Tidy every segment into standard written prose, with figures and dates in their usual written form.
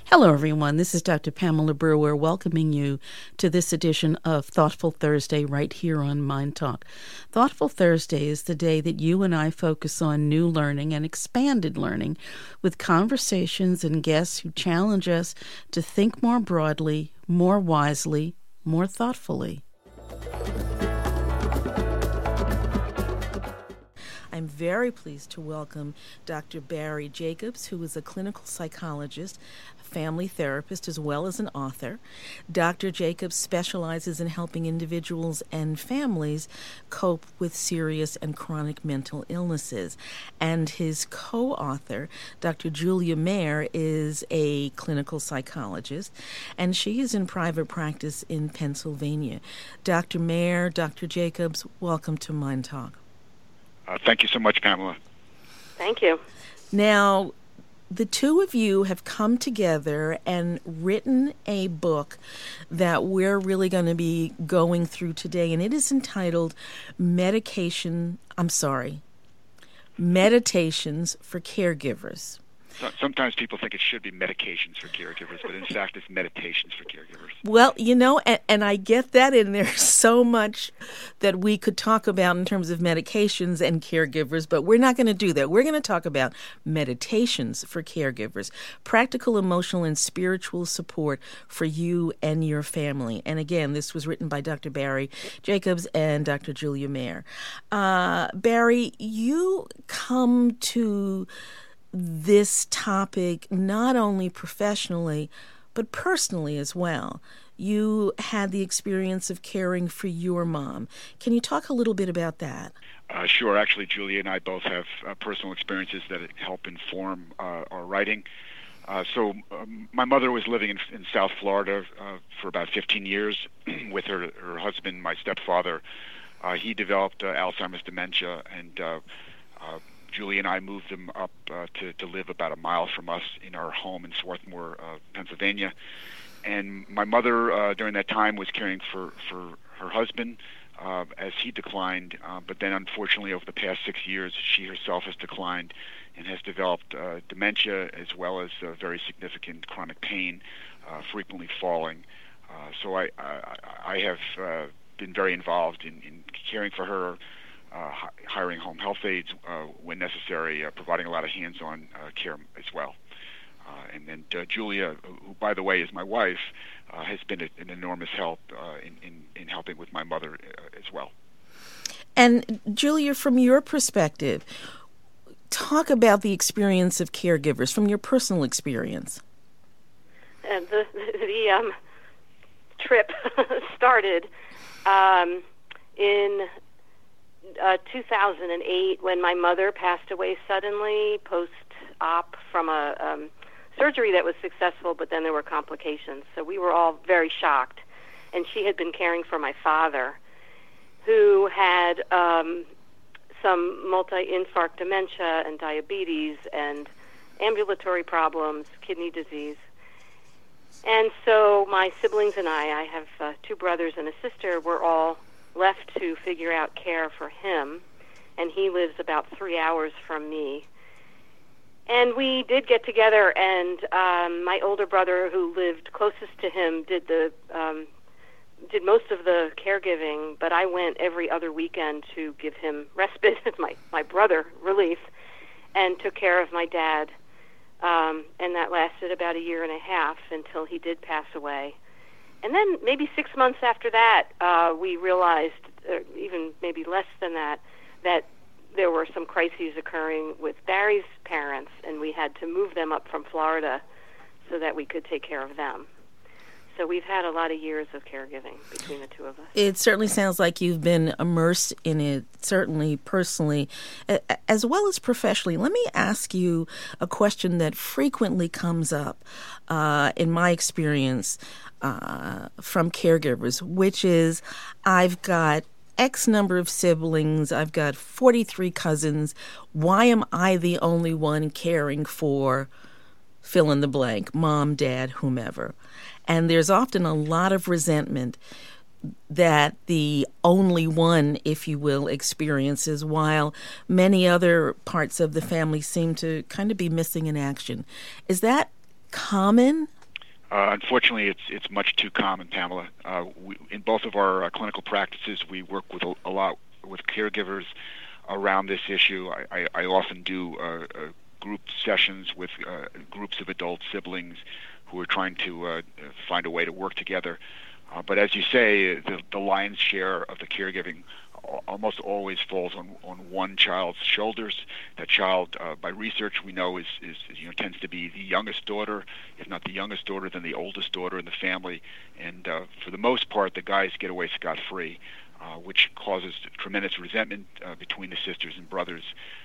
Hello, everyone. This is Dr. Pamela Brewer welcoming you to this edition of Thoughtful Thursday right here on Mind Talk. Thoughtful Thursday is the day that you and I focus on new learning and expanded learning with conversations and guests who challenge us to think more broadly, more wisely, more thoughtfully. I'm very pleased to welcome Dr. Barry Jacobs, who is a clinical psychologist, family therapist, as well as an author. Dr. Jacobs specializes in helping individuals and families cope with serious and chronic mental illnesses. And his co-author, Dr. Julia Mayer, is a clinical psychologist, and she is in private practice in Pennsylvania. Dr. Mayer, Dr. Jacobs, welcome to Mind Talk. Thank you so much, Pamela. Thank you. Now, the two of you have come together and written a book that we're really going to be going through today, and it is entitled Meditations for Caregivers. Sometimes people think it should be medications for caregivers, but in fact it's meditations for caregivers. Well, you know, and I get that, and there's so much that we could talk about in terms of medications and caregivers, but we're not going to do that. We're going to talk about meditations for caregivers, practical, emotional, and spiritual support for you and your family. And again, this was written by Dr. Barry Jacobs and Dr. Julia Mayer. Barry, you come to this topic not only professionally, but personally as well. You had the experience of caring for your mom. Can you talk a little bit about that? Sure. Actually, Julia and I both have personal experiences that help inform our writing. So my mother was living in South Florida for about 15 years with her husband, my stepfather. He developed Alzheimer's dementia, and Julie and I moved them up to live about a mile from us in our home in Swarthmore, Pennsylvania. And my mother, during that time, was caring for her husband as he declined. But then, unfortunately, over the past 6 years, she herself has declined and has developed dementia as well as very significant chronic pain, frequently falling. So I have been very involved in caring for her, hiring home health aides when necessary, providing a lot of hands-on care as well. And then Julia, who, by the way, is my wife, has been an enormous help in helping with my mother as well. And Julia, from your perspective, talk about the experience of caregivers, from your personal experience. The trip started in 2008 when my mother passed away suddenly post-op from a surgery that was successful, but then there were complications. So we were all very shocked. And she had been caring for my father, who had some multi-infarct dementia and diabetes and ambulatory problems, kidney disease. And so my siblings and I have 2 brothers and a sister, were all left to figure out care for him, and he lives about 3 hours from me. And we did get together, and my older brother, who lived closest to him, did most of the caregiving, but I went every other weekend to give him respite, my brother relief, and took care of my dad. And that lasted about 1.5 years until he did pass away. And then maybe 6 months after that, we realized, even maybe less than that, that there were some crises occurring with Barry's parents, and we had to move them up from Florida so that we could take care of them. So we've had a lot of years of caregiving between the two of us. It certainly sounds like you've been immersed in it, certainly personally, as well as professionally. Let me ask you a question that frequently comes up in my experience from caregivers, which is, I've got X number of siblings, I've got 43 cousins. Why am I the only one caring for fill in the blank, mom, dad, whomever? And there's often a lot of resentment that the only one, if you will, experiences, while many other parts of the family seem to kind of be missing in action. Is that common Unfortunately, it's much too common, Pamela. In both of our clinical practices, we work with a lot with caregivers around this issue. I often do group sessions with groups of adult siblings who are trying to find a way to work together. But as you say, the lion's share of the caregiving almost always falls on one child's shoulders. That child, by research, we know is tends to be the youngest daughter. If not the youngest daughter, then the oldest daughter in the family. And for the most part, the guys get away scot-free, which causes tremendous resentment between the sisters and brothers.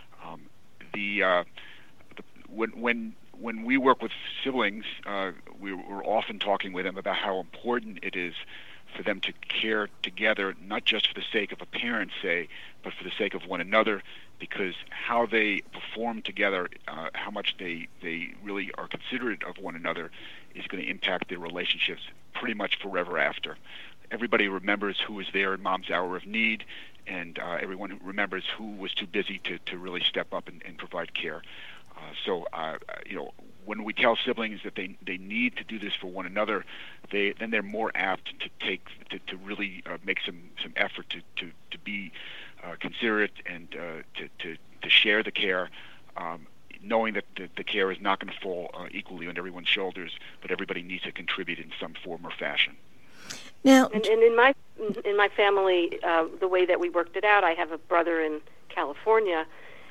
When we work with siblings, we're often talking with them about how important it is for them to care together, not just for the sake of a parent, say, but for the sake of one another, because how they perform together, how much they really are considerate of one another, is going to impact their relationships pretty much forever after. Everybody remembers who was there in Mom's hour of need, and everyone remembers who was too busy to really step up and provide care. So when we tell siblings that they need to do this for one another, then they're more apt to really make some effort to be considerate and to share the care, knowing that the care is not going to fall equally on everyone's shoulders, but everybody needs to contribute in some form or fashion. Now, and in my family, the way that we worked it out, I have a brother in California.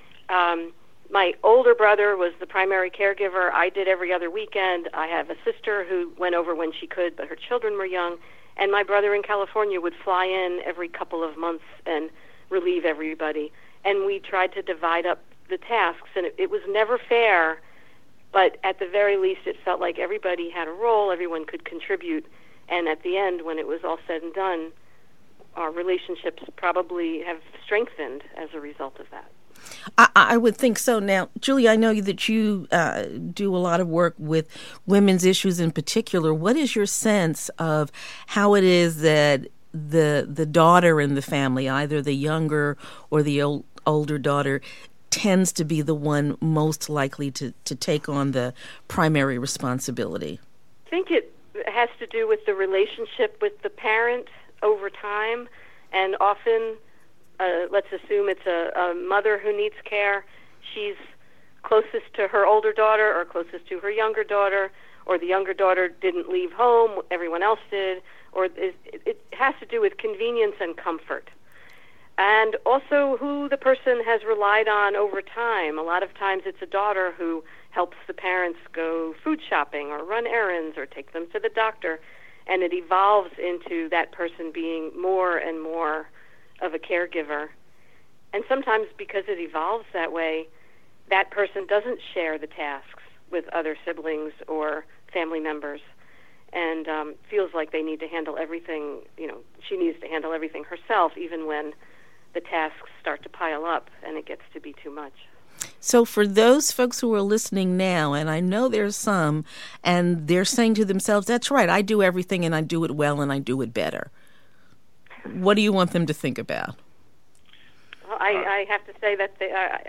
My older brother was the primary caregiver. I did every other weekend. I have a sister who went over when she could, but her children were young. And my brother in California would fly in every couple of months and relieve everybody. And we tried to divide up the tasks, and it was never fair, but at the very least it felt like everybody had a role, everyone could contribute. And at the end, when it was all said and done, our relationships probably have strengthened as a result of that. I would think so. Now, Julie, I know that you do a lot of work with women's issues in particular. What is your sense of how it is that the daughter in the family, either the younger or the older daughter, tends to be the one most likely to take on the primary responsibility? I think it has to do with the relationship with the parent over time, and often let's assume it's a mother who needs care. She's closest to her older daughter or closest to her younger daughter, or the younger daughter didn't leave home, everyone else did, or it has to do with convenience and comfort. And also who the person has relied on over time. A lot of times it's a daughter who helps the parents go food shopping or run errands or take them to the doctor, and it evolves into that person being more and more of a caregiver. And sometimes because it evolves that way, that person doesn't share the tasks with other siblings or family members and feels like they need to handle everything, she needs to handle everything herself, even when the tasks start to pile up and it gets to be too much. So for those folks who are listening now, and I know there's some, and they're saying to themselves, that's right, I do everything and I do it well and I do it better. What do you want them to think about? Well, I have to say that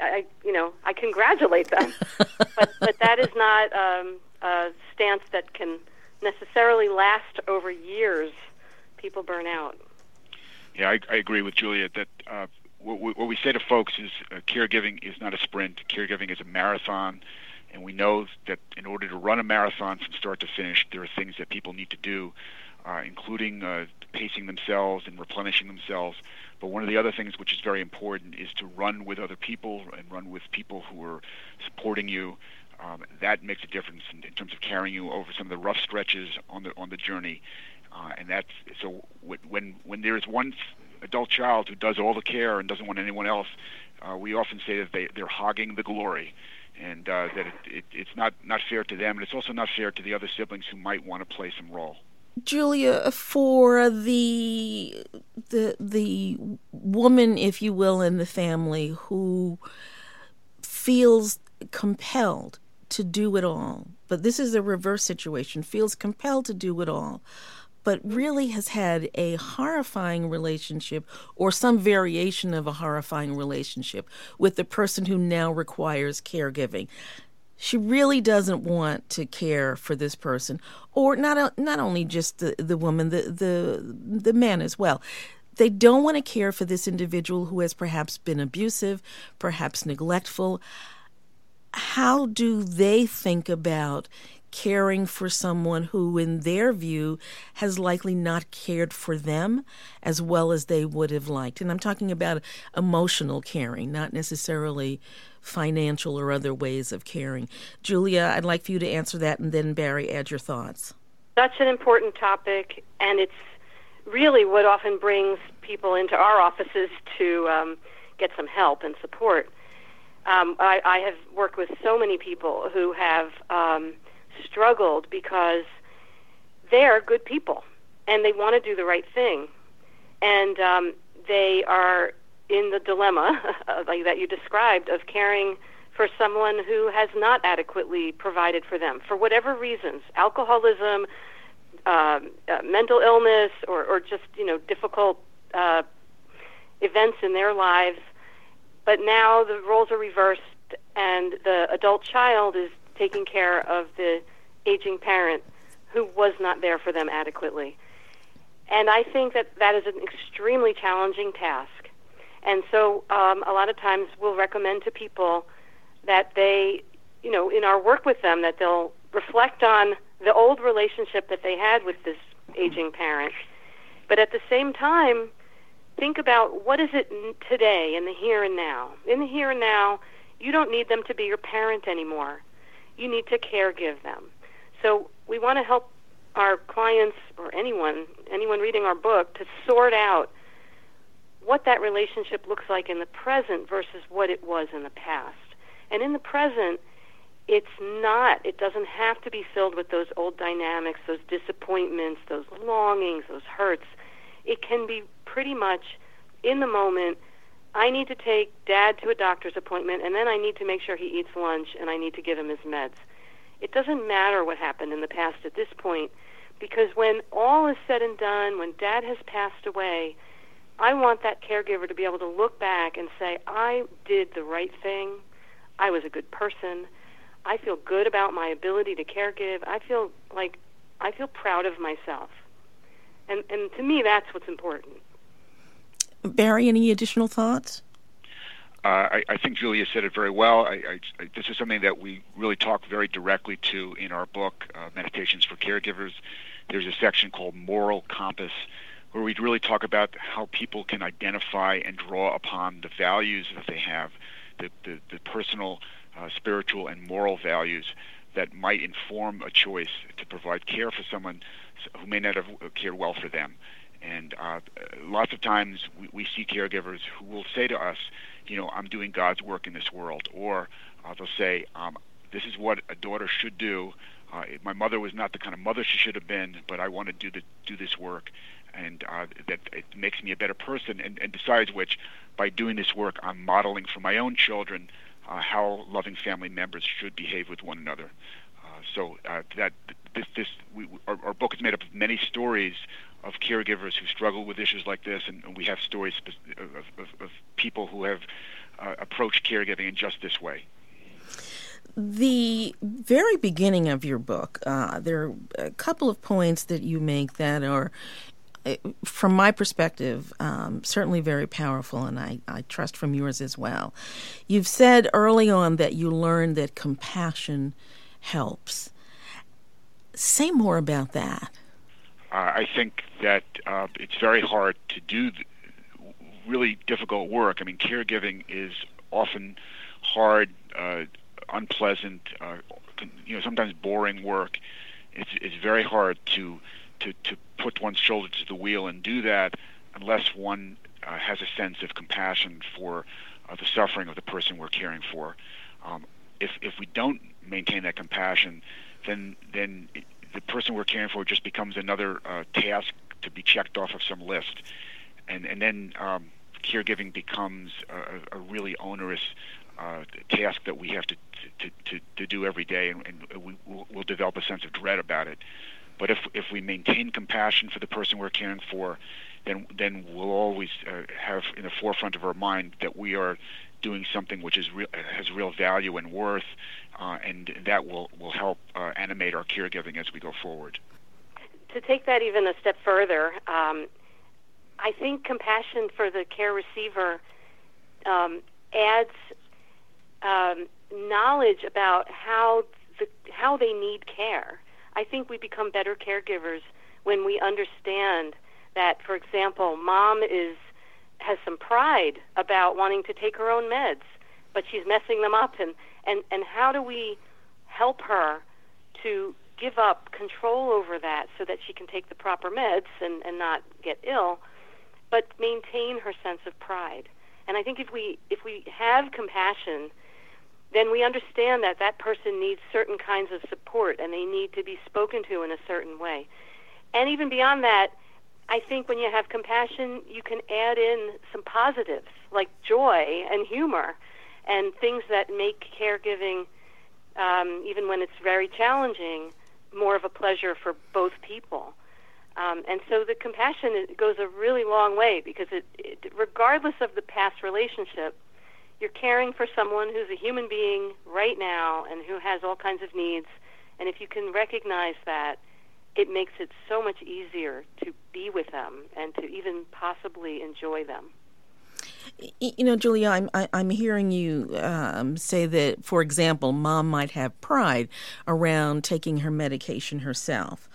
I congratulate them, but that is not a stance that can necessarily last over years. People burn out. Yeah, I agree with Julia that what we say to folks is caregiving is not a sprint. Caregiving is a marathon, and we know that in order to run a marathon from start to finish, there are things that people need to do, including pacing themselves and replenishing themselves. But one of the other things which is very important is to run with other people and run with people who are supporting you. That makes a difference in terms of carrying you over some of the rough stretches on the journey. And that's so when there is one adult child who does all the care and doesn't want anyone else, we often say that they're hogging the glory, and that it's not fair to them, and it's also not fair to the other siblings who might want to play some role. Julia, for the woman, if you will, in the family who feels compelled to do it all, but this is a reverse situation, feels compelled to do it all, but really has had a horrifying relationship or some variation of a horrifying relationship with the person who now requires caregiving. she really doesn't want to care for this person, or not only just the woman, the man as well. They don't want to care for this individual who has perhaps been abusive, perhaps neglectful. How do they think about caring for someone who, in their view, has likely not cared for them as well as they would have liked? And I'm talking about emotional caring, not necessarily financial or other ways of caring. Julia, I'd like for you to answer that, and then Barry, add your thoughts. Such an important topic, and it's really what often brings people into our offices to get some help and support. I have worked with so many people who have struggled because they're good people and they want to do the right thing, and they are in the dilemma like that you described of caring for someone who has not adequately provided for them for whatever reasons, alcoholism, mental illness, or just difficult events in their lives. But now the roles are reversed, and the adult child is taking care of the aging parent who was not there for them adequately. And I think that is an extremely challenging task. And so a lot of times we'll recommend to people that they, in our work with them, that they'll reflect on the old relationship that they had with this aging parent, but at the same time, think about what is it today in the here and now. In the here and now, you don't need them to be your parent anymore. You need to caregive them. So we want to help our clients or anyone reading our book to sort out what that relationship looks like in the present versus what it was in the past. And in the present, it doesn't have to be filled with those old dynamics, those disappointments, those longings, those hurts. It can be pretty much in the moment, I need to take Dad to a doctor's appointment, and then I need to make sure he eats lunch, and I need to give him his meds. It doesn't matter what happened in the past at this point, because when all is said and done, when Dad has passed away, I want that caregiver to be able to look back and say, I did the right thing. I was a good person. I feel good about my ability to caregive. I feel proud of myself. And to me, that's what's important. Barry, any additional thoughts? I think Julia said it very well. This is something that we really talk very directly to in our book, Meditations for Caregivers. There's a section called Moral Compass, where we really talk about how people can identify and draw upon the values that they have, the personal, spiritual, and moral values that might inform a choice to provide care for someone who may not have cared well for them. And lots of times we see caregivers who will say to us, I'm doing God's work in this world. Or they'll say, this is what a daughter should do. My mother was not the kind of mother she should have been, but I want to do this work. And that it makes me a better person. And besides which, by doing this work, I'm modeling for my own children how loving family members should behave with one another. Our book is made up of many stories of caregivers who struggle with issues like this, and we have stories of people who have approached caregiving in just this way. The very beginning of your book, there are a couple of points that you make that are, from my perspective, certainly very powerful, and I trust from yours as well. You've said early on that you learned that compassion helps. Say more about that. I think that it's very hard to do really difficult work. I mean, caregiving is often hard, unpleasant, sometimes boring work. It's very hard to put one's shoulder to the wheel and do that unless one has a sense of compassion for the suffering of the person we're caring for. If we don't maintain that compassion, then the person we're caring for just becomes another task to be checked off of some list, and then caregiving becomes a really onerous task that we have to do every day, and we'll develop a sense of dread about it. But if we maintain compassion for the person we're caring for, then we'll always have in the forefront of our mind that we are doing something which is has real value and worth, and that will help animate our caregiving as we go forward. To take that even a step further, I think compassion for the care receiver adds knowledge about how they need care. I think we become better caregivers when we understand that, for example, mom has some pride about wanting to take her own meds, but she's messing them up, and how do we help her to give up control over that so that she can take the proper meds and not get ill, but maintain her sense of pride. And I think if we have compassion, then we understand that that person needs certain kinds of support and they need to be spoken to in a certain way. And even beyond that, I think when you have compassion, you can add in some positives like joy and humor and things that make caregiving, even when it's very challenging, more of a pleasure for both people. And so the compassion goes a really long way because regardless of the past relationship, you're caring for someone who's a human being right now and who has all kinds of needs. And if you can recognize that, it makes it so much easier to be with them and to even possibly enjoy them. You know, Julia, I'm hearing you say that, for example, mom might have pride around taking her medication herself,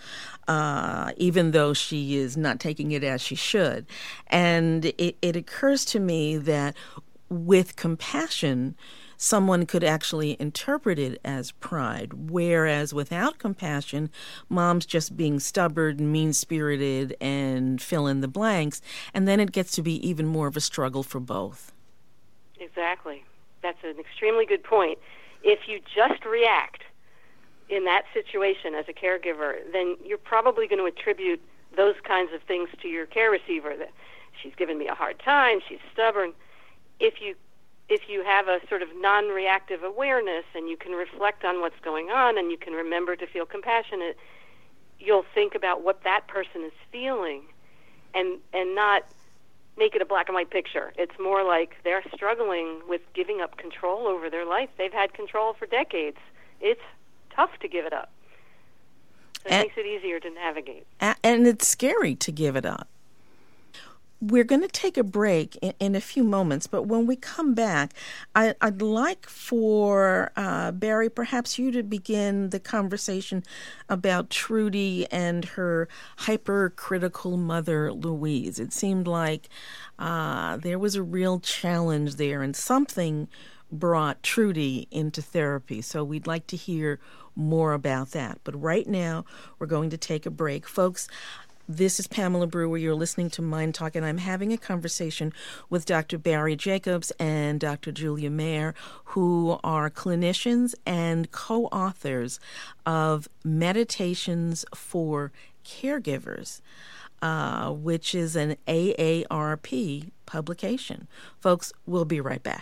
even though she is not taking it as she should. And it occurs to me that with compassion, someone could actually interpret it as pride, whereas without compassion, mom's just being stubborn, mean-spirited, and fill in the blanks, and then it gets to be even more of a struggle for both. Exactly. That's an extremely good point. If you just react in that situation as a caregiver, then you're probably going to attribute those kinds of things to your care receiver, that she's given me a hard time, she's stubborn. If you have a sort of non-reactive awareness and you can reflect on what's going on and you can remember to feel compassionate, you'll think about what that person is feeling and not make it a black and white picture. It's more like they're struggling with giving up control over their life. They've had control for decades. It's tough to give it up. So it makes it easier to navigate. And it's scary to give it up. We're going to take a break in a few moments, but when we come back, I'd like for Barry, perhaps you to begin the conversation about Trudy and her hypercritical mother, Louise. It seemed like there was a real challenge there, and something brought Trudy into therapy. So we'd like to hear more about that. But right now, we're going to take a break. Folks, this is Pamela Brewer. You're listening to Mind Talk, and I'm having a conversation with Dr. Barry Jacobs and Dr. Julia Mayer, who are clinicians and co-authors of Meditations for Caregivers, which is an AARP publication. Folks, we'll be right back.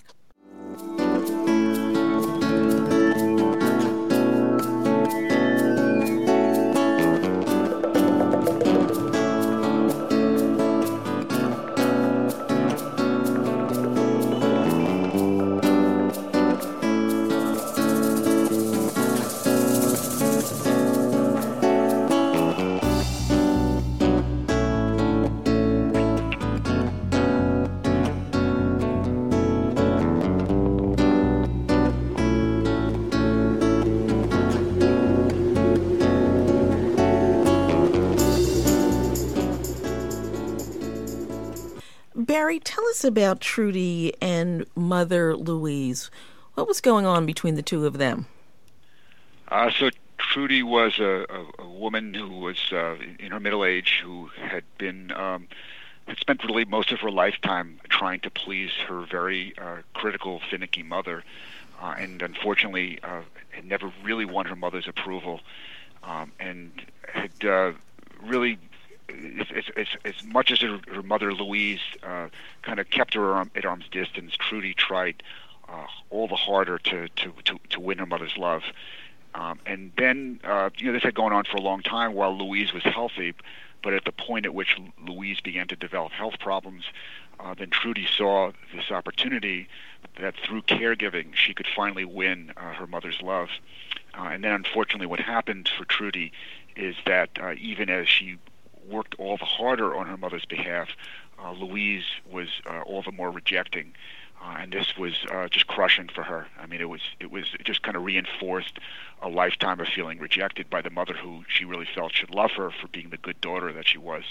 Barry, tell us about Trudy and Mother Louise. What was going on between the two of them? So Trudy was a woman who was in her middle age, who had spent really most of her lifetime trying to please her very critical, finicky mother, and unfortunately had never really won her mother's approval, and had really, as much as her mother Louise kind of kept her at arm's distance, Trudy tried all the harder to win her mother's love. And then, this had gone on for a long time while Louise was healthy, But at the point at which Louise began to develop health problems, then Trudy saw this opportunity that through caregiving she could finally win her mother's love. And then unfortunately what happened for Trudy is that even as she worked all the harder on her mother's behalf, Louise was all the more rejecting. And this was just crushing for her. I mean, it just kind of reinforced a lifetime of feeling rejected by the mother who she really felt should love her for being the good daughter that she was.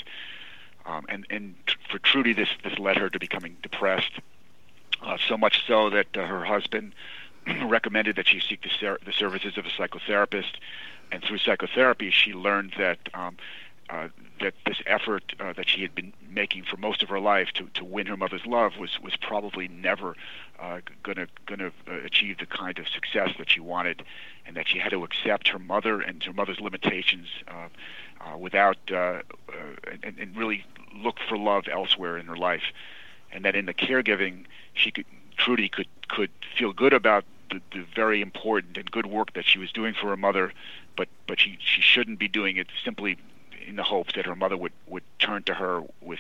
And for Trudy, this led her to becoming depressed, so much so that her husband recommended that she seek the services of a psychotherapist. And through psychotherapy, she learned that that this effort that she had been making for most of her life to win her mother's love was probably never going to achieve the kind of success that she wanted, and that she had to accept her mother and her mother's limitations without and really look for love elsewhere in her life, and that in the caregiving Trudy could feel good about the very important and good work that she was doing for her mother, but she shouldn't be doing it simply in the hopes that her mother would turn to her with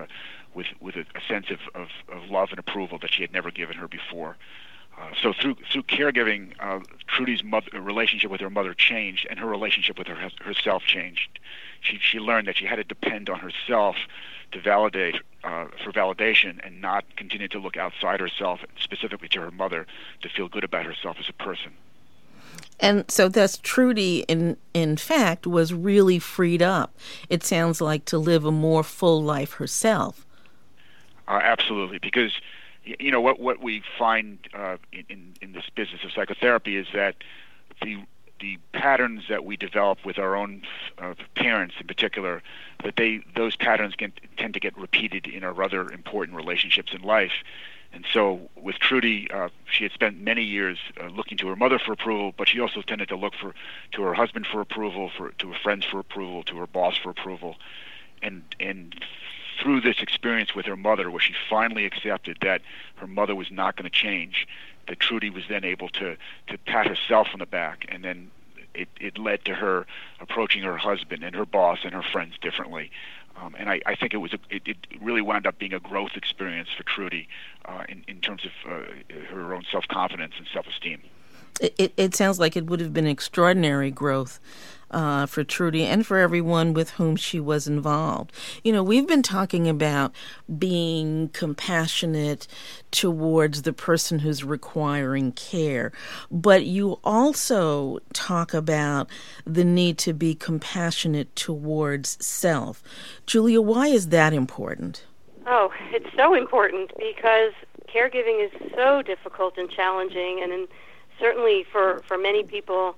a sense of love and approval that she had never given her before. So through caregiving, Trudy's relationship with her mother changed, and her relationship with herself changed. She learned that she had to depend on herself to validate for validation, and not continue to look outside herself, specifically to her mother, to feel good about herself as a person. And so thus Trudy, in fact, was really freed up, it sounds like, to live a more full life herself. Absolutely, because what we find in this business of psychotherapy is that the patterns that we develop with our own parents in particular, that those patterns tend to get repeated in our other important relationships in life. And so with Trudy, she had spent many years looking to her mother for approval, but she also tended to look to her husband for approval, to her friends for approval, to her boss for approval. And through this experience with her mother, where she finally accepted that her mother was not going to change, that Trudy was then able to pat herself on the back, and then it led to her approaching her husband and her boss and her friends differently. And I think it really wound up being a growth experience for Trudy in terms of her own self-confidence and self-esteem. It sounds like it would have been extraordinary growth for Trudy and for everyone with whom she was involved. We've been talking about being compassionate towards the person who's requiring care, but you also talk about the need to be compassionate towards self. Julia, why is that important? Oh, it's so important because caregiving is so difficult and challenging, and certainly for many people,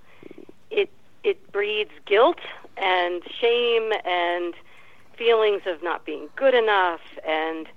it breeds guilt and shame and feelings of not being good enough, and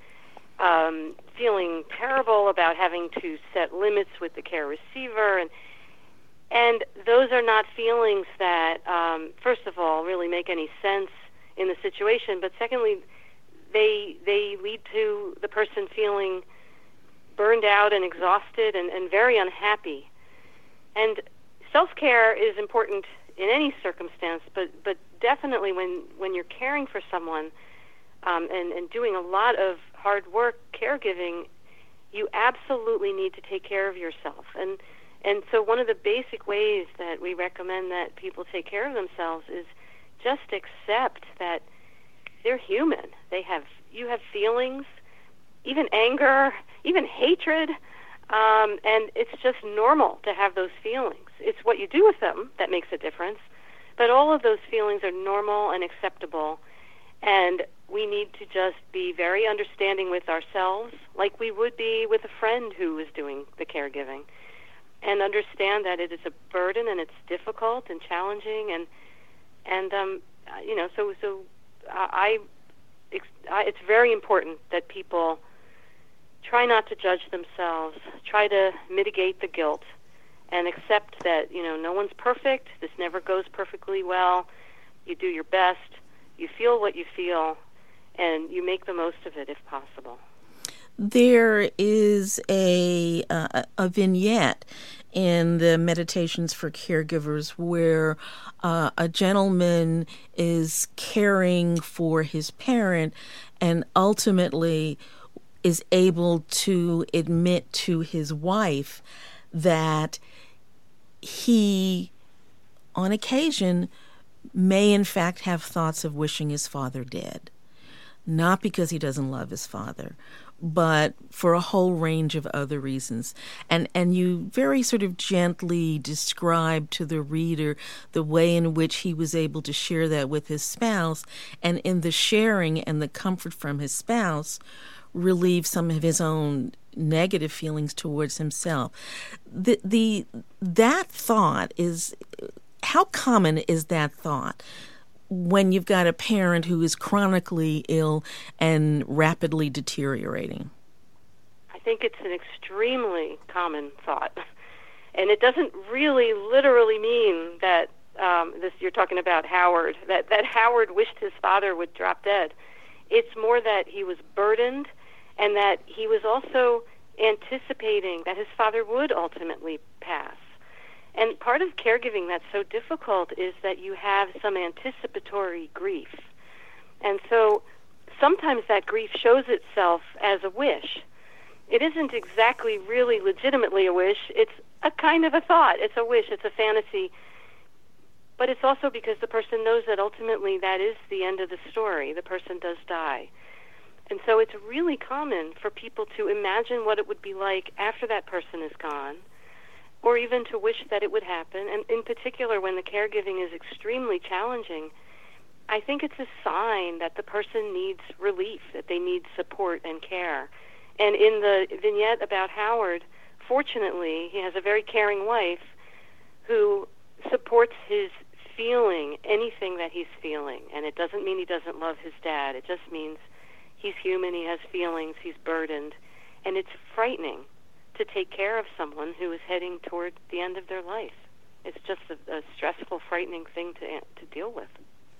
feeling terrible about having to set limits with the care receiver, and those are not feelings that, first of all, really make any sense in the situation, but secondly, they lead to the person feeling burned out and exhausted and very unhappy. And self-care is important in any circumstance, but definitely when you're caring for someone and doing a lot of hard work caregiving, you absolutely need to take care of yourself. And so one of the basic ways that we recommend that people take care of themselves is just accept that they're human. You have feelings, even anger, even hatred, and it's just normal to have those feelings. It's what you do with them that makes a difference, but all of those feelings are normal and acceptable, and we need to just be very understanding with ourselves, like we would be with a friend who is doing the caregiving, and understand that it is a burden and it's difficult and challenging, it's very important that people try not to judge themselves, try to mitigate the guilt, and accept that, no one's perfect, this never goes perfectly well, you do your best, you feel what you feel, and you make the most of it if possible. There is a vignette in the Meditations for Caregivers where a gentleman is caring for his parent and ultimately is able to admit to his wife that he, on occasion, may in fact have thoughts of wishing his father dead. Not because he doesn't love his father, but for a whole range of other reasons. And you very sort of gently describe to the reader the way in which he was able to share that with his spouse, and in the sharing and the comfort from his spouse, relieve some of his own negative feelings towards himself. That thought is, how common is that thought when you've got a parent who is chronically ill and rapidly deteriorating? I think it's an extremely common thought. And it doesn't really literally mean that you're talking about Howard, that Howard wished his father would drop dead. It's more that he was burdened and that he was also anticipating that his father would ultimately pass. And part of caregiving that's so difficult is that you have some anticipatory grief. And so sometimes that grief shows itself as a wish. It isn't exactly really legitimately a wish. It's a kind of a thought. It's a wish. It's a fantasy. But it's also because the person knows that ultimately that is the end of the story. The person does die. And so it's really common for people to imagine what it would be like after that person is gone, or even to wish that it would happen. And in particular, when the caregiving is extremely challenging, I think it's a sign that the person needs relief, that they need support and care. And in the vignette about Howard, fortunately, he has a very caring wife who supports his feeling anything that he's feeling. And it doesn't mean he doesn't love his dad. It just means he's human, he has feelings, he's burdened. And it's frightening to take care of someone who is heading toward the end of their life. It's just a stressful, frightening thing to deal with.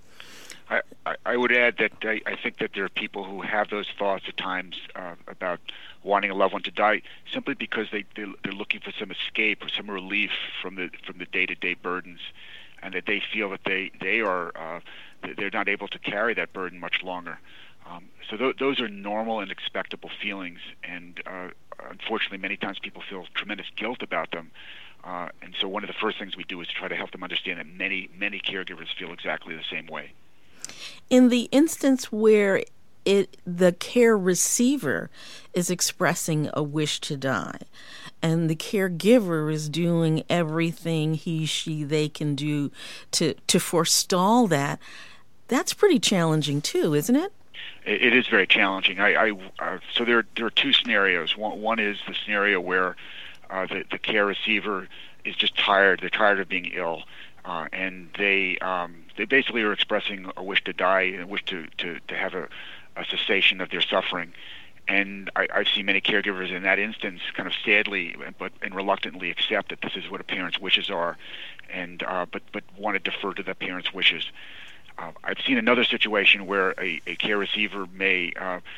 I would add that I think that there are people who have those thoughts at times about wanting a loved one to die simply because they're looking for some escape or some relief from the day-to-day burdens, and that they feel that they're not able to carry that burden much longer. So those are normal and expectable feelings, and unfortunately, many times people feel tremendous guilt about them. And so one of the first things we do is try to help them understand that many caregivers feel exactly the same way. In the instance where the care receiver is expressing a wish to die, and the caregiver is doing everything they can do to forestall that, that's pretty challenging too, isn't it? It is very challenging. So there are two scenarios. One is the scenario where the care receiver is just tired. They're tired of being ill, and they basically are expressing a wish to die and a wish to have a cessation of their suffering. And I've seen many caregivers in that instance kind of sadly and reluctantly accept that this is what a parent's wishes are, and but want to defer to the parent's wishes. I've seen another situation where a care receiver may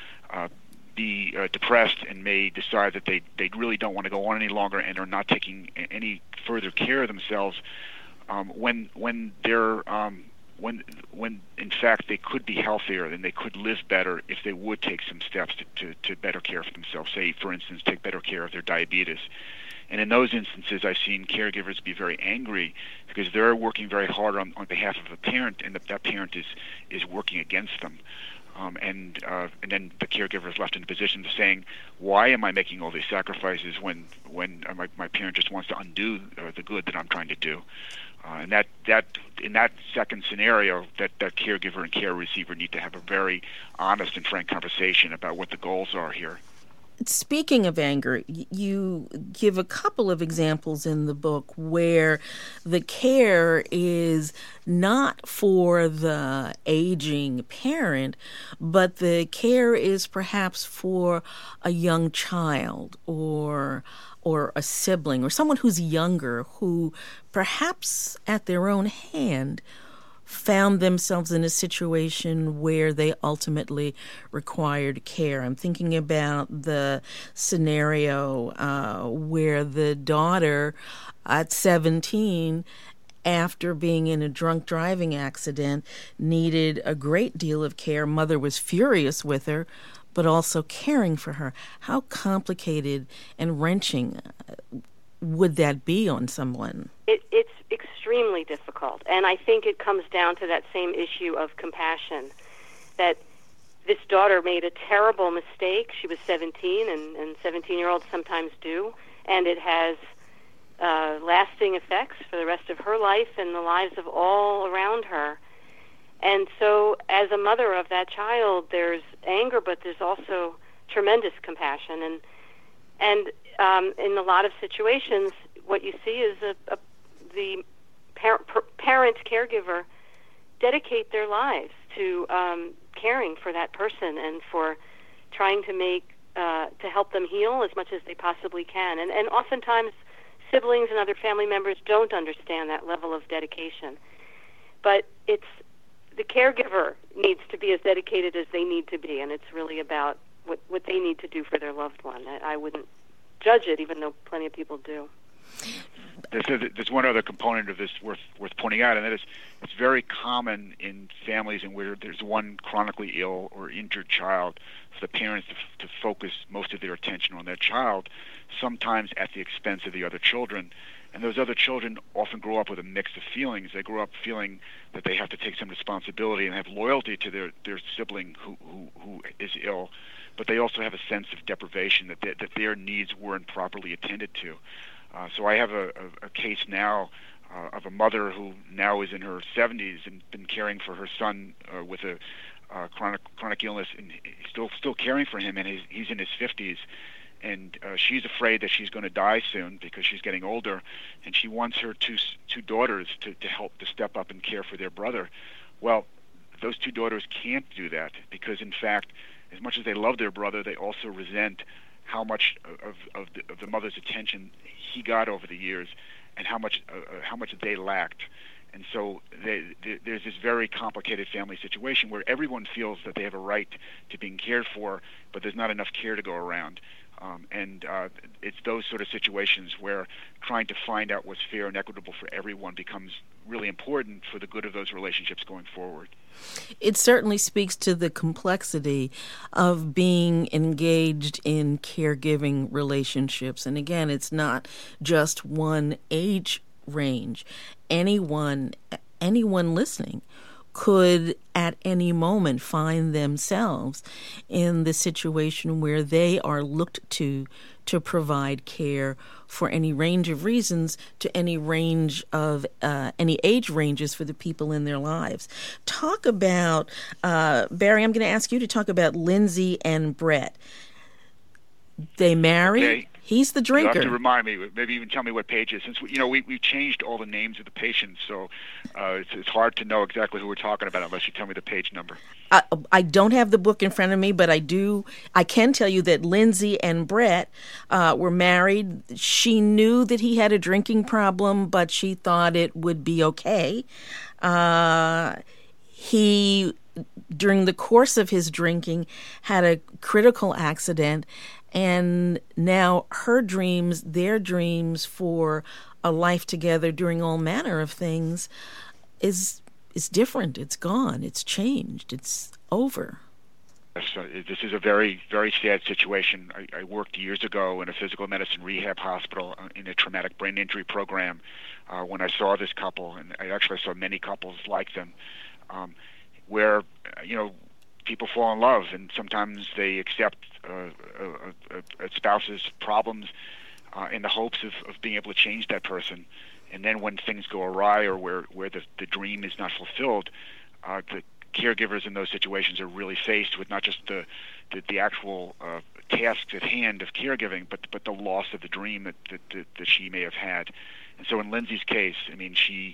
be depressed and may decide that they really don't want to go on any longer and are not taking any further care of themselves when in fact they could be healthier and they could live better if they would take some steps to better care for themselves. Say, for instance, take better care of their diabetes. And in those instances, I've seen caregivers be very angry because they're working very hard on behalf of a parent, and that parent is working against them. And then the caregiver is left in a position of saying, "Why am I making all these sacrifices when my parent just wants to undo the good that I'm trying to do?" And that in that second scenario, that caregiver and care receiver need to have a very honest and frank conversation about what the goals are here. Speaking of anger, you give a couple of examples in the book where the care is not for the aging parent, but the care is perhaps for a young child or a sibling or someone who's younger who perhaps at their own hand found themselves in a situation where they ultimately required care. I'm thinking about the scenario where the daughter at 17, after being in a drunk driving accident, needed a great deal of care. Mother was furious with her, but also caring for her. How complicated and wrenching would that be on someone? It's extremely difficult, and I think it comes down to that same issue of compassion, that this daughter made a terrible mistake. She was 17, and 17-year-olds sometimes do, and it has lasting effects for the rest of her life and the lives of all around her. And so as a mother of that child, there's anger, but there's also tremendous compassion. And in a lot of situations, what you see is the parent caregiver dedicate their lives to caring for that person and for trying to help them heal as much as they possibly can. And oftentimes, siblings and other family members don't understand that level of dedication. But the caregiver needs to be as dedicated as they need to be, and it's really about what they need to do for their loved one. I wouldn't judge it, even though plenty of people do. There's one other component of this worth pointing out, and that is it's very common in families in where there's one chronically ill or injured child for the parents to focus most of their attention on that child, sometimes at the expense of the other children. And those other children often grow up with a mix of feelings. They grow up feeling that they have to take some responsibility and have loyalty to their sibling who is ill, but they also have a sense of deprivation, that their needs weren't properly attended to. So I have a case now of a mother who now is in her 70s and been caring for her son with a chronic illness, and still caring for him, and he's in his 50s. And she's afraid that she's going to die soon because she's getting older, and she wants her two daughters to help to step up and care for their brother. Well, those two daughters can't do that because, in fact, as much as they love their brother, they also resent how much of the mother's attention he got over the years, and how much they lacked. And so there's this very complicated family situation where everyone feels that they have a right to being cared for, but there's not enough care to go around. It's those sort of situations where trying to find out what's fair and equitable for everyone becomes really important for the good of those relationships going forward. It certainly speaks to the complexity of being engaged in caregiving relationships. And again, it's not just one age range. Anyone listening could at any moment find themselves in the situation where they are looked to provide care for any range of reasons, to any range of any age ranges for the people in their lives. Talk about, Barry, I'm going to ask you to talk about Lindsay and Brett. They married. Okay. He's the drinker. You have to remind me, maybe even tell me what page it is. Since we changed all the names of the patients, so it's hard to know exactly who we're talking about unless you tell me the page number. I don't have the book in front of me, but I can tell you that Lindsay and Brett were married. She knew that he had a drinking problem, but she thought it would be okay. He, during the course of his drinking, had a critical accident. And now their dreams for a life together doing all manner of things is different. It's gone. It's changed. It's over. This is a very, very sad situation. I worked years ago in a physical medicine rehab hospital in a traumatic brain injury program when I saw this couple, and I actually saw many couples like them, where, people fall in love, and sometimes they accept a spouse's problems in the hopes of being able to change that person. And then when things go awry or where the dream is not fulfilled, the caregivers in those situations are really faced with not just the actual tasks at hand of caregiving, but the loss of the dream that she may have had. And so in Lindsay's case, I mean, she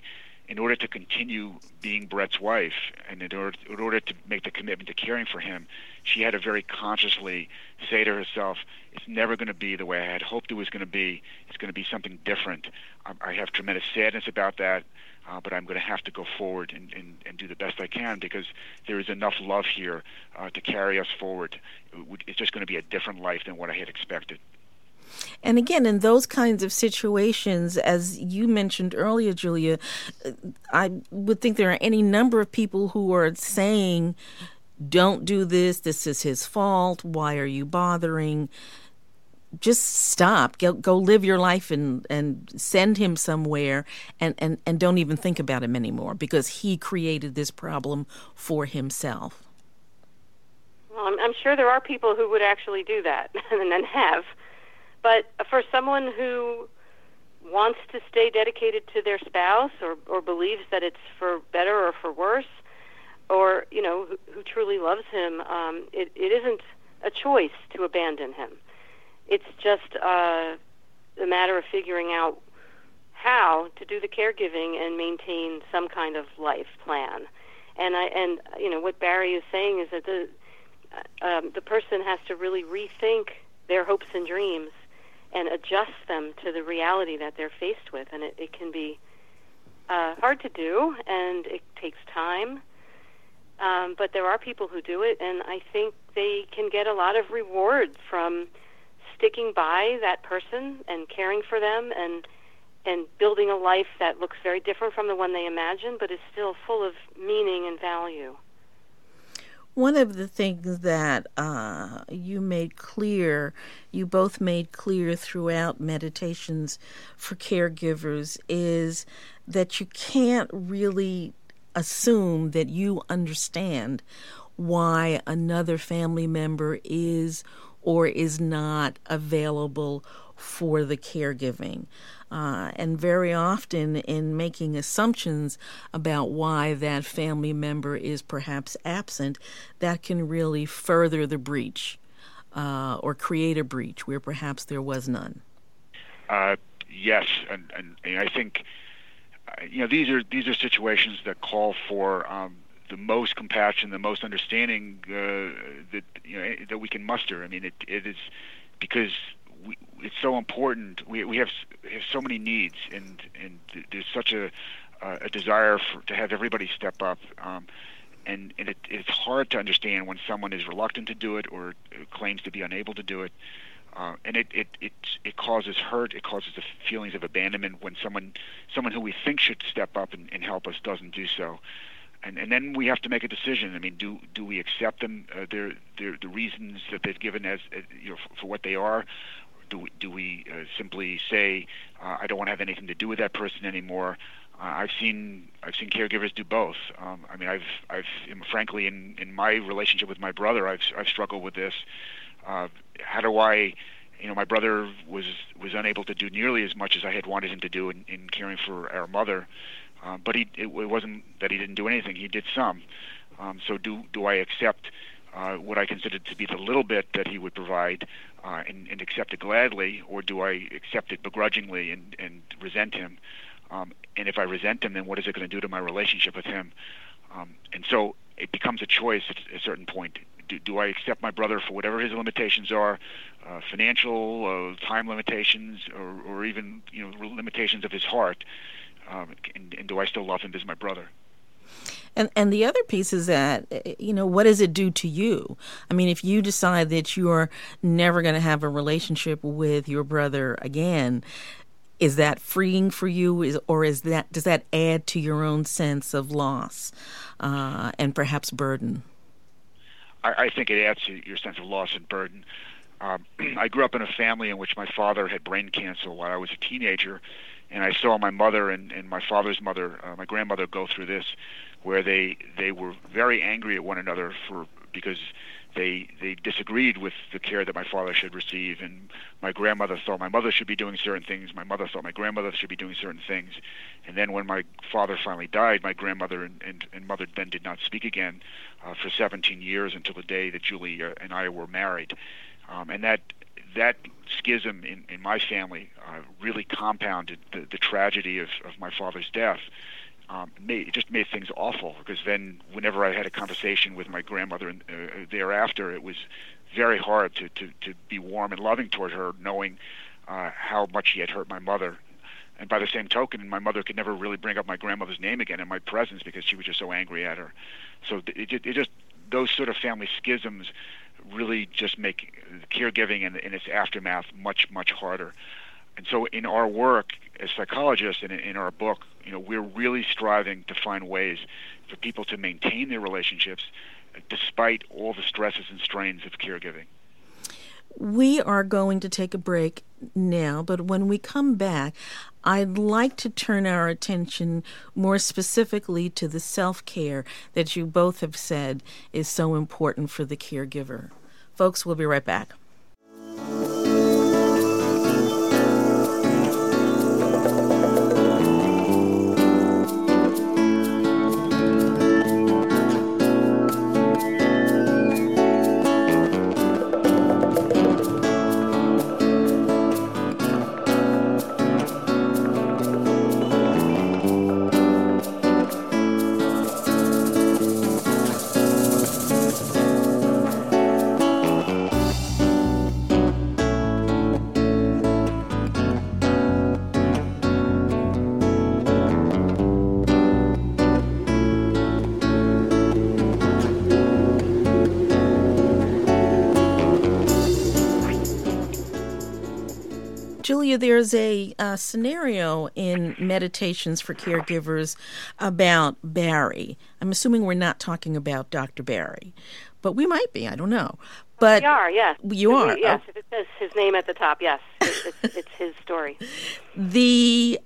in order to continue being Brett's wife and in order to make the commitment to caring for him, she had to very consciously say to herself, it's never going to be the way I had hoped it was going to be. It's going to be something different. I have tremendous sadness about that, but I'm going to have to go forward and do the best I can because there is enough love here to carry us forward. It's just going to be a different life than what I had expected. And again, in those kinds of situations, as you mentioned earlier, Julia, I would think there are any number of people who are saying, don't do this, this is his fault, why are you bothering? Just stop, go live your life and send him somewhere and don't even think about him anymore because he created this problem for himself. Well, I'm sure there are people who would actually do that and have. But for someone who wants to stay dedicated to their spouse or believes that it's for better or for worse, or, who truly loves him, it isn't a choice to abandon him. It's just a matter of figuring out how to do the caregiving and maintain some kind of life plan. And what Barry is saying is that the person has to really rethink their hopes and dreams and adjust them to the reality that they're faced with. And it can be hard to do, and it takes time. But there are people who do it, and I think they can get a lot of reward from sticking by that person and caring for them and building a life that looks very different from the one they imagined, but is still full of meaning and value. One of the things that you both made clear throughout Meditations for Caregivers is that you can't really assume that you understand why another family member is or is not available for the caregiving. And very often in making assumptions about why that family member is perhaps absent, that can really further the breach or create a breach where perhaps there was none. Yes, and I think these are situations that call for the most compassion, the most understanding that we can muster. I mean, it is because it's so important. We have so many needs, and there's such a desire to have everybody step up, and it's hard to understand when someone is reluctant to do it or claims to be unable to do it, and it causes hurt. It causes the feelings of abandonment when someone who we think should step up and help us doesn't do so. And then we have to make a decision. I mean, do we accept them, the reasons that they've given as for what they are? Do we simply say I don't want to have anything to do with that person anymore? I've seen caregivers do both. I mean, I've frankly in my relationship with my brother, I've struggled with this. How do I? My brother was unable to do nearly as much as I had wanted him to do in caring for our mother. But it wasn't that he didn't do anything. He did some. So do I accept what I considered to be the little bit that he would provide and accept it gladly, or do I accept it begrudgingly and resent him? And if I resent him, then what is it going to do to my relationship with him? And so it becomes a choice at a certain point. Do I accept my brother for whatever his limitations are, financial, time limitations, or even limitations of his heart? And do I still love him as my brother? And the other piece is that, what does it do to you? I mean, if you decide that you're never going to have a relationship with your brother again, is that freeing for you, or does that add to your own sense of loss and perhaps burden? I think it adds to your sense of loss and burden. I grew up in a family in which my father had brain cancer while I was a teenager, and I saw my mother and my father's mother, my grandmother, go through this, where they were very angry at one another because they disagreed with the care that my father should receive, and my grandmother thought my mother should be doing certain things, my mother thought my grandmother should be doing certain things. And then when my father finally died, my grandmother and mother then did not speak again for 17 years until the day that Julie and I were married. And that schism in my family really compounded the tragedy of my father's death. it just made things awful, because then whenever I had a conversation with my grandmother thereafter, it was very hard to be warm and loving toward her, knowing how much she had hurt my mother. And by the same token, my mother could never really bring up my grandmother's name again in my presence because she was just so angry at her. So it just those sort of family schisms really just make caregiving and its aftermath much, much harder. And so in our work as psychologists and in our book, we're really striving to find ways for people to maintain their relationships despite all the stresses and strains of caregiving. We are going to take a break now, but when we come back, I'd like to turn our attention more specifically to the self-care that you both have said is so important for the caregiver. Folks, we'll be right back. Julia, there's a scenario in Meditations for Caregivers about Barry. I'm assuming we're not talking about Dr. Barry, but we might be. I don't know. But we are, yes. You are? Yes, if it says his name at the top, yes. It's his story. The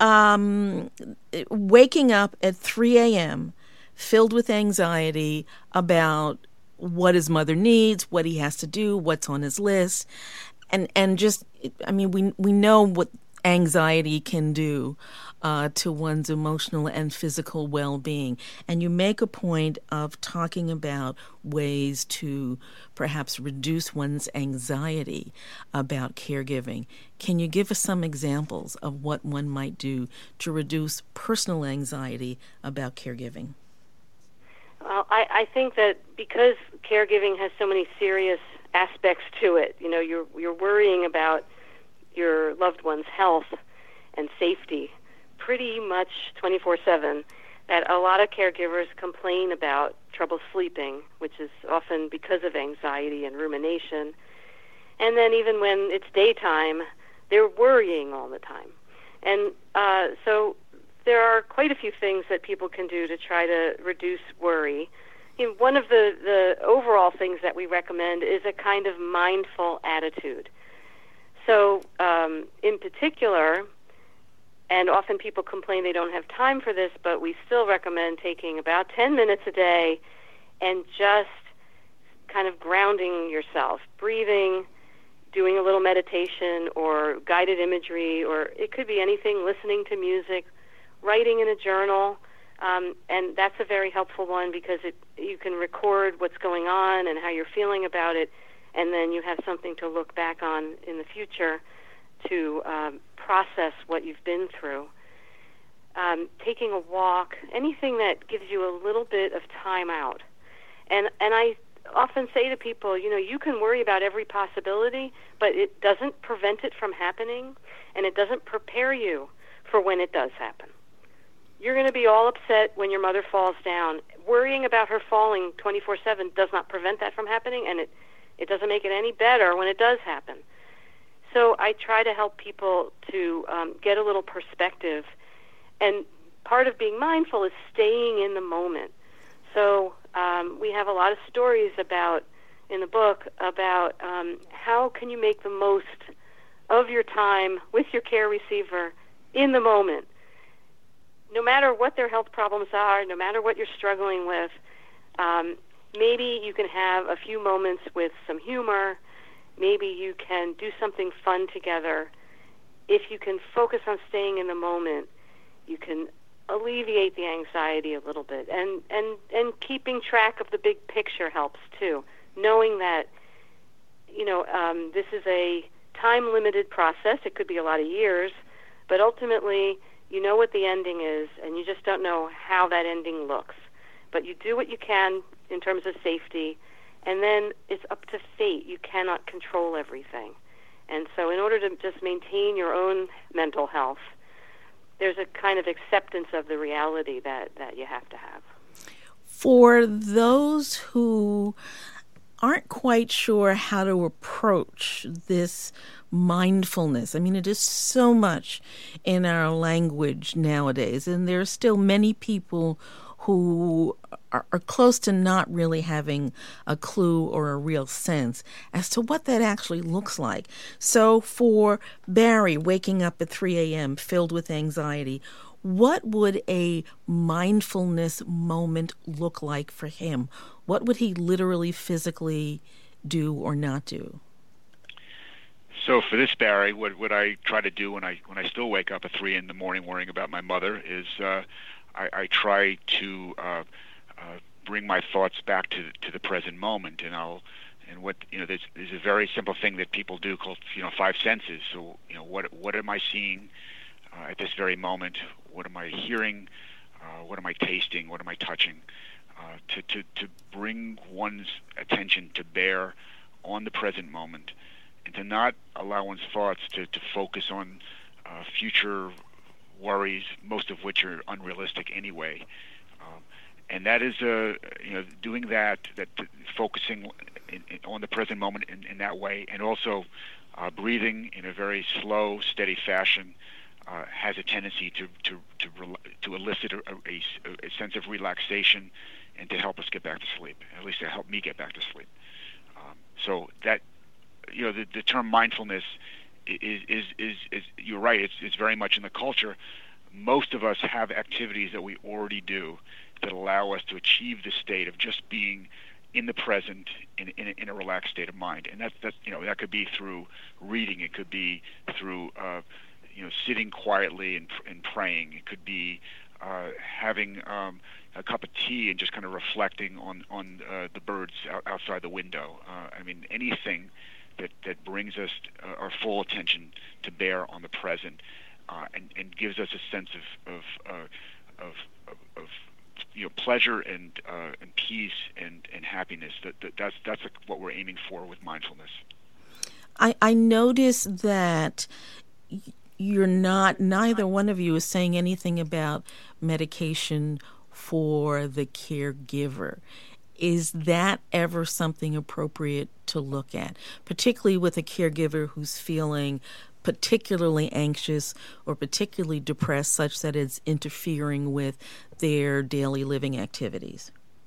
waking up at 3 a.m., filled with anxiety about what his mother needs, what he has to do, what's on his list. And just, I mean, we know what anxiety can do to one's emotional and physical well-being. And you make a point of talking about ways to perhaps reduce one's anxiety about caregiving. Can you give us some examples of what one might do to reduce personal anxiety about caregiving? Well, I think that because caregiving has so many serious aspects to it, you're worrying about your loved one's health and safety pretty much 24/7, that a lot of caregivers complain about trouble sleeping, which is often because of anxiety and rumination. And then even when it's daytime, they're worrying all the time. And so there are quite a few things that people can do to try to reduce worry. One of the overall things that we recommend is a kind of mindful attitude. So in particular, and often people complain they don't have time for this, but we still recommend taking about 10 minutes a day and just kind of grounding yourself, breathing, doing a little meditation or guided imagery, or it could be anything, listening to music, writing in a journal. And that's a very helpful one because you can record what's going on and how you're feeling about it, and then you have something to look back on in the future to process what you've been through. Taking a walk, anything that gives you a little bit of time out. And I often say to people, you can worry about every possibility, but it doesn't prevent it from happening, and it doesn't prepare you for when it does happen. You're going to be all upset when your mother falls down. Worrying about her falling 24/7 does not prevent that from happening, and it doesn't make it any better when it does happen. So I try to help people to get a little perspective, and part of being mindful is staying in the moment. So we have a lot of stories in the book about how can you make the most of your time with your care receiver in the moment. No matter what their health problems are, no matter what you're struggling with, maybe you can have a few moments with some humor. Maybe you can do something fun together. If you can focus on staying in the moment, you can alleviate the anxiety a little bit. And keeping track of the big picture helps too. Knowing that, this is a time-limited process. It could be a lot of years, but ultimately You know what the ending is, and you just don't know how that ending looks. But you do what you can in terms of safety, and then it's up to fate. You cannot control everything. And so in order to just maintain your own mental health, there's a kind of acceptance of the reality that you have to have. For those who aren't quite sure how to approach this mindfulness, I mean, it is so much in our language nowadays, and there are still many people who are close to not really having a clue or a real sense as to what that actually looks like. So for Barry, waking up at 3 a.m. filled with anxiety, what would a mindfulness moment look like for him? What would he literally, physically do or not do? So for this, Barry, what I try to do when I still wake up at 3 in the morning worrying about my mother is I try to bring my thoughts back to the present moment, and what there's a very simple thing that people do called 5 senses. So what am I seeing at this very moment? What am I hearing? What am I tasting? What am I touching? To bring one's attention to bear on the present moment, and to not allow one's thoughts to focus on future worries, most of which are unrealistic anyway. And that is doing that focusing on the present moment in that way, and also breathing in a very slow, steady fashion has a tendency to elicit a sense of relaxation and to help us get back to sleep. At least to help me get back to sleep. So that the term mindfulness is you're right. It's very much in the culture. Most of us have activities that we already do that allow us to achieve the state of just being in the present in a relaxed state of mind, and that could be through reading. It could be through sitting quietly and praying. It could be having a cup of tea and just kind of reflecting on the birds outside the window. I mean, anything that brings us our full attention to bear on the present, and gives us a sense of pleasure and peace and happiness. That's what we're aiming for with mindfulness. I notice that neither one of you is saying anything about medication for the caregiver. Is that ever something appropriate to look at, particularly with a caregiver who's feeling particularly anxious or particularly depressed, such that it's interfering with their daily living activities?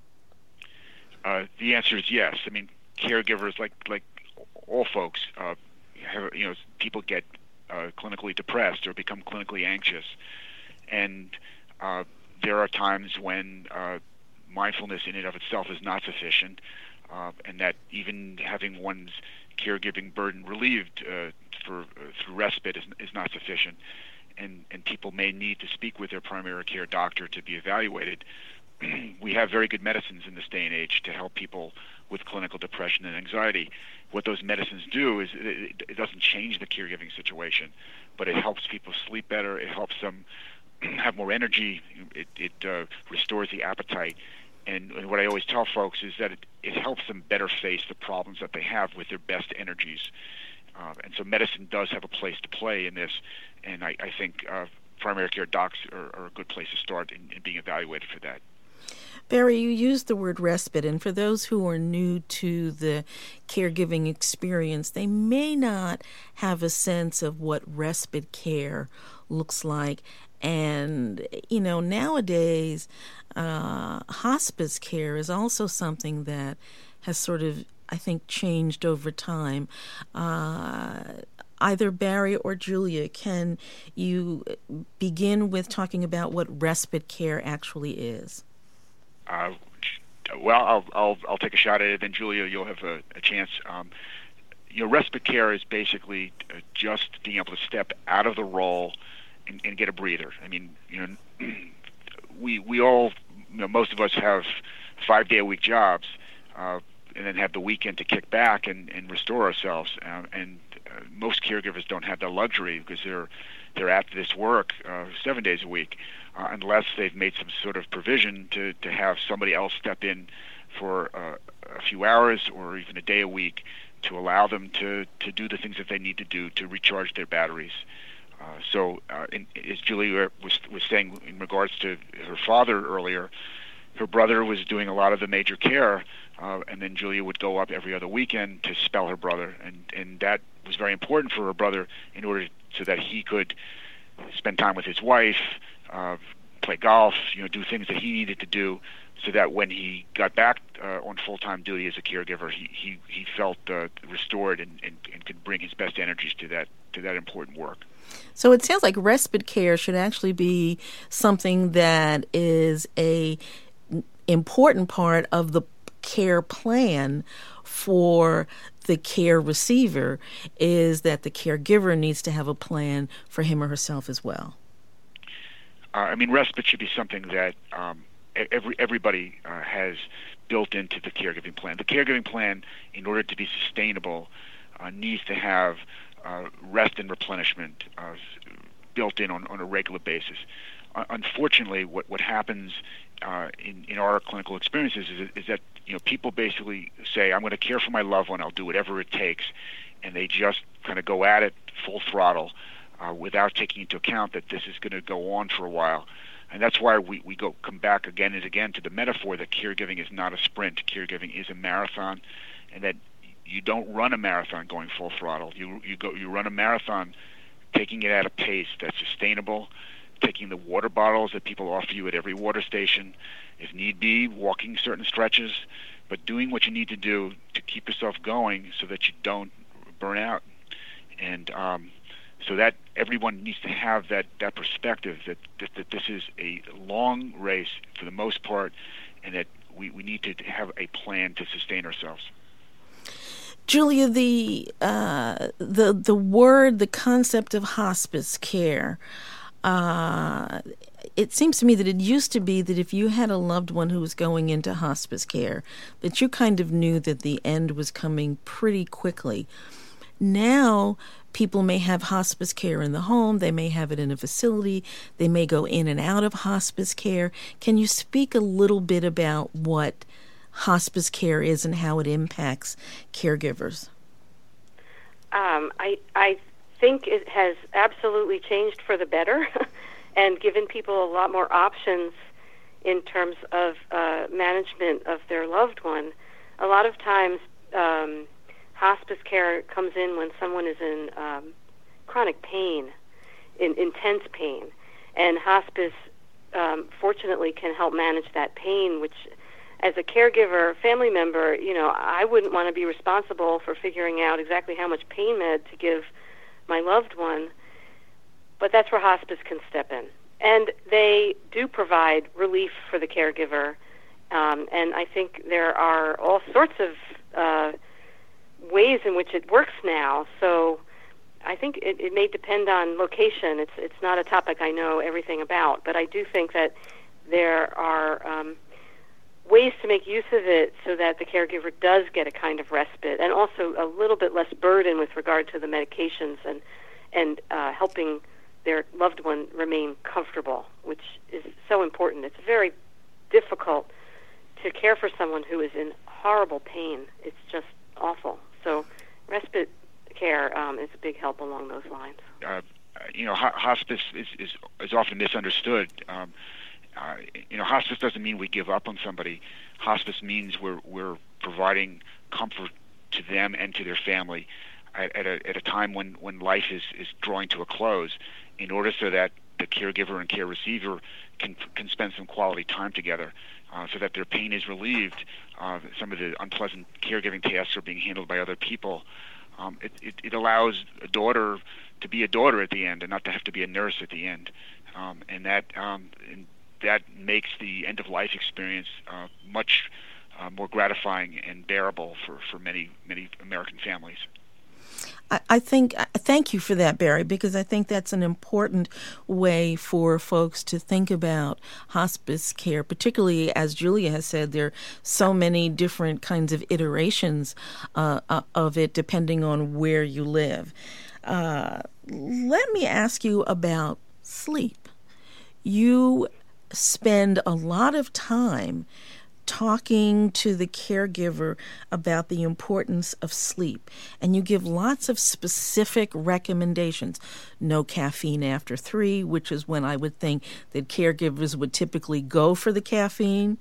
The answer is yes. I mean, caregivers, like all folks, people get clinically depressed or become clinically anxious, and there are times when mindfulness in and of itself is not sufficient, and that even having one's caregiving burden relieved through respite is not sufficient, and people may need to speak with their primary care doctor to be evaluated. We have very good medicines in this day and age to help people with clinical depression and anxiety. What those medicines do is it doesn't change the caregiving situation, but it helps people sleep better. It helps them have more energy. It restores the appetite. And what I always tell folks is that it helps them better face the problems that they have with their best energies. And so medicine does have a place to play in this, and I think primary care docs are a good place to start in being evaluated for that. Barry, you used the word respite, and for those who are new to the caregiving experience, they may not have a sense of what respite care looks like. And, nowadays, hospice care is also something that has sort of, I think, changed over time. Either Barry or Julia, can you begin with talking about what respite care actually is? Well, I'll take a shot at it. Then Julia, you'll have a chance. Respite care is basically just being able to step out of the role and get a breather. I mean, we all, most of us have 5-day-a-week jobs, and then have the weekend to kick back and restore ourselves. And most caregivers don't have the luxury because they're at this work 7 days a week, unless they've made some sort of provision to have somebody else step in for a few hours or even a day a week to allow them to do the things that they need to do to recharge their batteries. As Julia was saying in regards to her father earlier, her brother was doing a lot of the major care, and then Julia would go up every other weekend to spell her brother, and that was very important for her brother in order so that he could spend time with his wife, play golf, do things that he needed to do, so that when he got back on full-time duty as a caregiver, he felt restored and could bring his best energies to that important work. So it sounds like respite care should actually be something that is a important part of the care plan for the care receiver, is that the caregiver needs to have a plan for him or herself as well. Respite should be something that everybody has built into the caregiving plan. The caregiving plan, in order to be sustainable, needs to have rest and replenishment built in on a regular basis. Unfortunately, what happens in our clinical experiences is that people basically say, I'm going to care for my loved one, I'll do whatever it takes, and they just kind of go at it full throttle without taking into account that this is going to go on for a while. And that's why we come back again and again to the metaphor that caregiving is not a sprint. Caregiving is a marathon, and that you don't run a marathon going full throttle. You run a marathon taking it at a pace that's sustainable, taking the water bottles that people offer you at every water station, if need be, walking certain stretches, but doing what you need to do to keep yourself going so that you don't burn out. And so that everyone needs to have that perspective that this is a long race for the most part, and that we need to have a plan to sustain ourselves. Julia, the concept of hospice care, it seems to me that it used to be that if you had a loved one who was going into hospice care, that you kind of knew that the end was coming pretty quickly. Now, people may have hospice care in the home, they may have it in a facility, they may go in and out of hospice care. Can you speak a little bit about what hospice care is and how it impacts caregivers? I think it has absolutely changed for the better and given people a lot more options in terms of management of their loved one. A lot of times hospice care comes in when someone is in chronic pain, in intense pain, and hospice fortunately can help manage that pain, which as a caregiver, family member, I wouldn't want to be responsible for figuring out exactly how much pain med to give my loved one, but that's where hospice can step in. And they do provide relief for the caregiver, and I think there are all sorts of ways in which it works now. So I think it may depend on location. It's not a topic I know everything about, but I do think that there are ways to make use of it so that the caregiver does get a kind of respite and also a little bit less burden with regard to the medications and helping their loved one remain comfortable, which is so important. It's very difficult to care for someone who is in horrible pain. It's just awful. So respite care is a big help along those lines. Hospice is often misunderstood. Hospice doesn't mean we give up on somebody. Hospice means we're providing comfort to them and to their family at a time when life is drawing to a close, in order so that the caregiver and care receiver can spend some quality time together, so that their pain is relieved. Some of the unpleasant caregiving tasks are being handled by other people. It allows a daughter to be a daughter at the end and not to have to be a nurse at the end, and that makes the end-of-life experience much more gratifying and bearable for many American families. I think, thank you for that, Barry, because I think that's an important way for folks to think about hospice care, particularly as Julia has said, there are so many different kinds of iterations of it depending on where you live. Let me ask you about sleep. You spend a lot of time talking to the caregiver about the importance of sleep, and you give lots of specific recommendations. No caffeine after 3, which is when I would think that caregivers would typically go for the caffeine.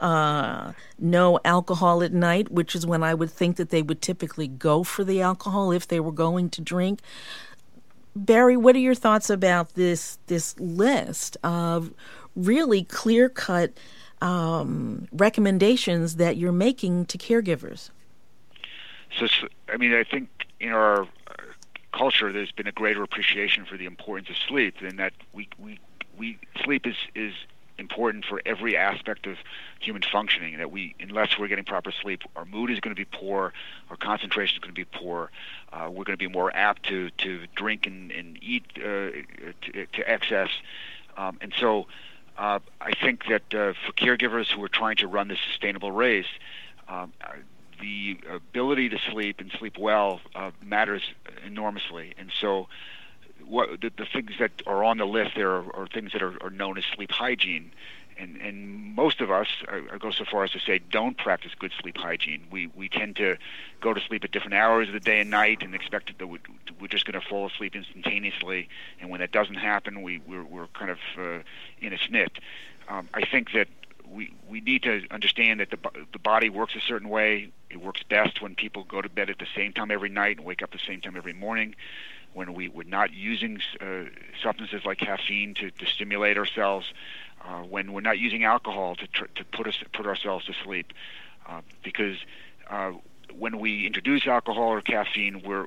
No alcohol at night, which is when I would think that they would typically go for the alcohol if they were going to drink. Barry, what are your thoughts about this list of really clear-cut recommendations that you're making to caregivers? So, I think in our culture, there's been a greater appreciation for the importance of sleep, and that we sleep is important for every aspect of human functioning. That unless we're getting proper sleep, our mood is going to be poor, our concentration is going to be poor. We're going to be more apt to drink and eat to excess, and so. I think that for caregivers who are trying to run this sustainable race, the ability to sleep and sleep well matters enormously. And so the things that are on the list there are things that are known as sleep hygiene. And most of us, I go so far as to say, don't practice good sleep hygiene. We tend to go to sleep at different hours of the day and night and expect that we're just going to fall asleep instantaneously. And when that doesn't happen, we're kind of in a snit. I think that we need to understand that the body works a certain way. It works best when people go to bed at the same time every night and wake up the same time every morning. When we're not using substances like caffeine to stimulate ourselves. When we're not using alcohol to put ourselves to sleep, because when we introduce alcohol or caffeine, we're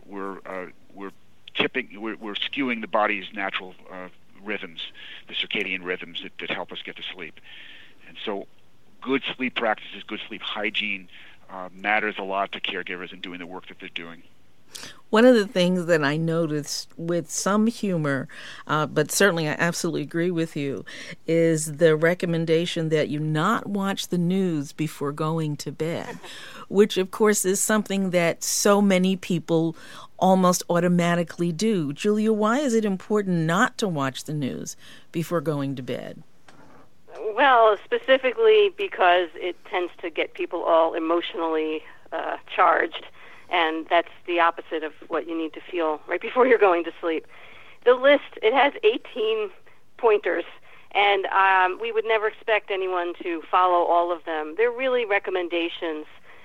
skewing the body's natural rhythms, the circadian rhythms that help us get to sleep. And so, good sleep practices, good sleep hygiene matters a lot to caregivers in doing the work that they're doing. One of the things that I noticed with some humor, but certainly I absolutely agree with you, is the recommendation that you not watch the news before going to bed, which of course is something that so many people almost automatically do. Julia, why is it important not to watch the news before going to bed? Well, specifically because it tends to get people all emotionally charged. And that's the opposite of what you need to feel right before you're going to sleep. The list, it has 18 pointers, and we would never expect anyone to follow all of them. They're really recommendations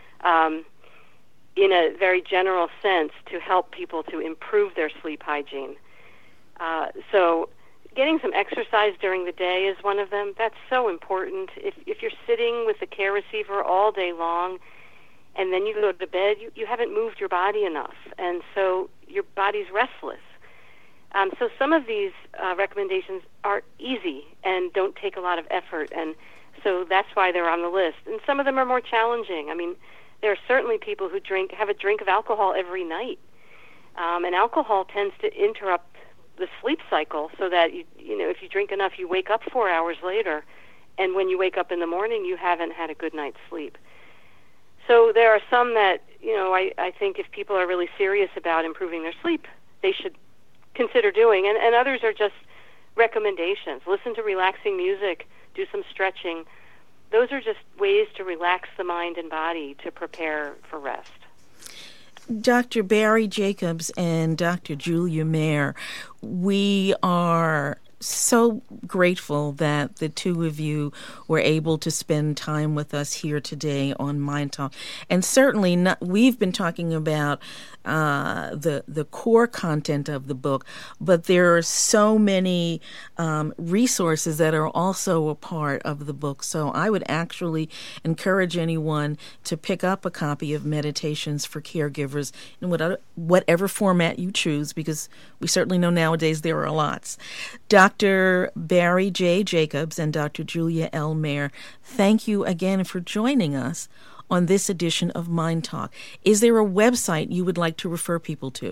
in a very general sense to help people to improve their sleep hygiene. So getting some exercise during the day is one of them. That's so important. If you're sitting with the care receiver all day long, and then you go to bed, you haven't moved your body enough, and so your body's restless. So some of these recommendations are easy and don't take a lot of effort, and so that's why they're on the list. And some of them are more challenging. I mean, there are certainly people who have a drink of alcohol every night, and alcohol tends to interrupt the sleep cycle so that, if you drink enough, you wake up 4 hours later, and when you wake up in the morning, you haven't had a good night's sleep. So there are some that, I think if people are really serious about improving their sleep, they should consider doing. And others are just recommendations. Listen to relaxing music, do some stretching. Those are just ways to relax the mind and body to prepare for rest. Dr. Barry Jacobs and Dr. Julia Mayer, we are so grateful that the two of you were able to spend time with us here today on Mind Talk. And certainly we've been talking about the core content of the book, but there are so many resources that are also a part of the book. So I would actually encourage anyone to pick up a copy of Meditations for Caregivers in whatever format you choose, because we certainly know nowadays there are lots. Dr. Barry J. Jacobs and Dr. Julia L. Mayer, thank you again for joining us on this edition of Mind Talk. Is there a website you would like to refer people to?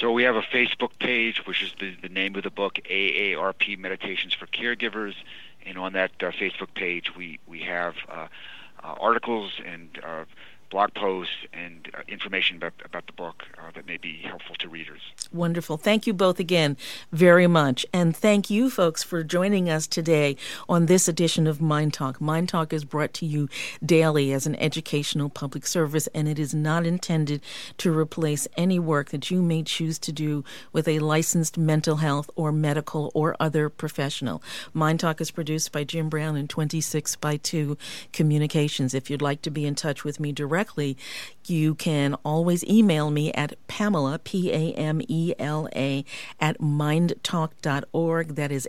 So we have a Facebook page, which is the name of the book, AARP Meditations for Caregivers. And on that Facebook page, we have articles and blog posts and information about the book that may be helpful to readers. Wonderful. Thank you both again very much. And thank you, folks, for joining us today on this edition of Mind Talk. Mind Talk is brought to you daily as an educational public service, and it is not intended to replace any work that you may choose to do with a licensed mental health or medical or other professional. Mind Talk is produced by Jim Brown and 26x2 Communications. If you'd like to be in touch with me directly, you can always email me at Pamela, Pamela, at mindtalk.org. That is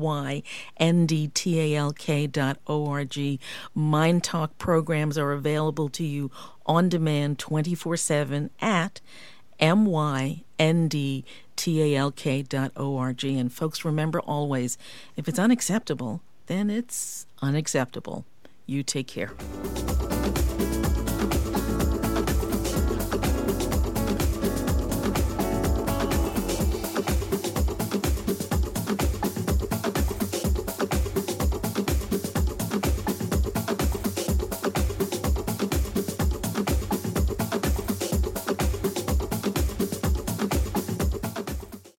MYNDTALK.org. Mind Talk programs are available to you on demand 24/7 at MYNDTALK.org. And folks, remember always, if it's unacceptable, then it's unacceptable. You take care.